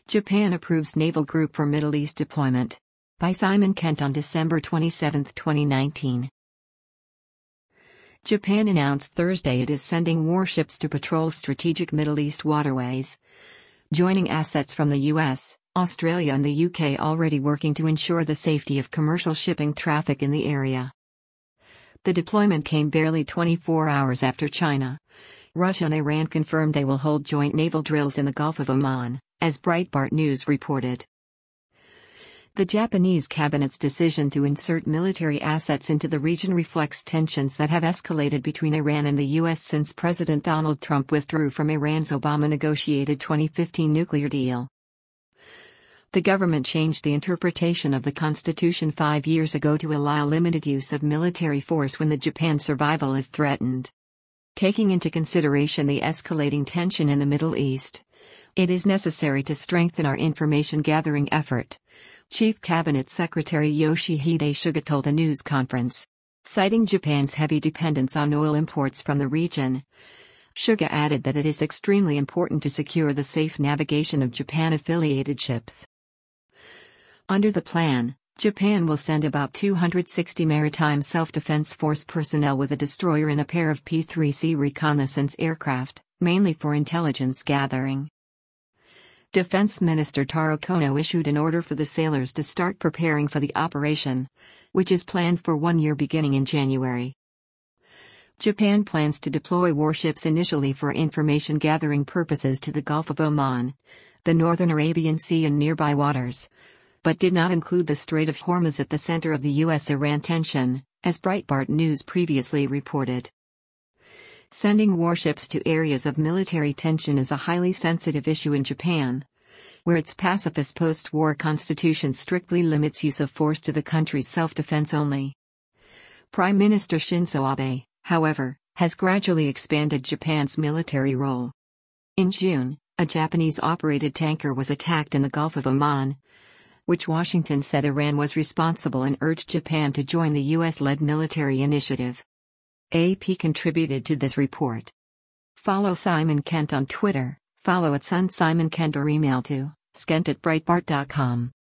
Japan approves naval group for Middle East deployment. By Simon Kent on December 27, 2019. Japan announced Thursday it is sending warships to patrol strategic Middle East waterways, joining assets from the US, Australia and the UK already working to ensure the safety of commercial shipping traffic in the area. The deployment came barely 24 hours after China, Russia and Iran confirmed they will hold joint naval drills in the Gulf of Oman, as Breitbart News reported. The Japanese cabinet's decision to insert military assets into the region reflects tensions that have escalated between Iran and the U.S. since President Donald Trump withdrew from Iran's Obama-negotiated 2015 nuclear deal. The government changed the interpretation of the Constitution 5 years ago to allow limited use of military force when the Japan's survival is threatened. Taking into consideration the escalating tension in the Middle East, it is necessary to strengthen our information-gathering effort, Chief Cabinet Secretary Yoshihide Suga told a news conference. Citing Japan's heavy dependence on oil imports from the region, Suga added that it is extremely important to secure the safe navigation of Japan-affiliated ships. Under the plan, Japan will send about 260 Maritime Self-Defense Force personnel with a destroyer and a pair of P-3C reconnaissance aircraft, mainly for intelligence gathering. Defense Minister Taro Kono issued an order for the sailors to start preparing for the operation, which is planned for 1 year beginning in January. Japan plans to deploy warships initially for information gathering purposes to the Gulf of Oman, the northern Arabian Sea and nearby waters, but did not include the Strait of Hormuz at the center of the U.S.-Iran tension, as Breitbart News previously reported. Sending warships to areas of military tension is a highly sensitive issue in Japan, where its pacifist post-war constitution strictly limits use of force to the country's self-defense only. Prime Minister Shinzo Abe, however, has gradually expanded Japan's military role. In June, a Japanese-operated tanker was attacked in the Gulf of Oman, which Washington said Iran was responsible and urged Japan to join the U.S.-led military initiative. AP contributed to this report. Follow Simon Kent on Twitter, follow @SunSimonKent or email to skent@breitbart.com.